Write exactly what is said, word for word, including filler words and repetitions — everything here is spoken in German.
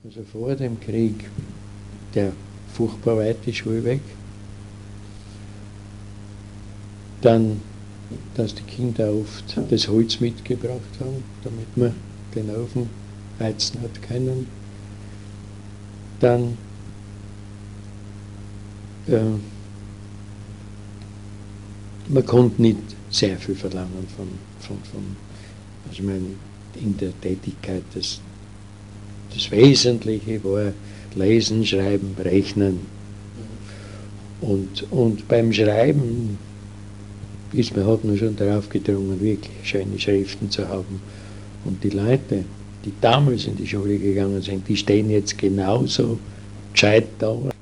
Also vor dem Krieg der furchtbar weite Schulweg. Dann, dass die Kinder oft das Holz mitgebracht haben, damit man den Ofen heizen hat können. Dann äh, man konnte nicht sehr viel verlangen von, von, von also ich meine, in der Tätigkeit das, das Wesentliche war Lesen, Schreiben, Rechnen. Und, und beim Schreiben ist man, hat man schon darauf gedrungen, wirklich schöne Schriften zu haben. Und die Leute, die damals in die Schule gegangen sind, die stehen jetzt genauso gescheit da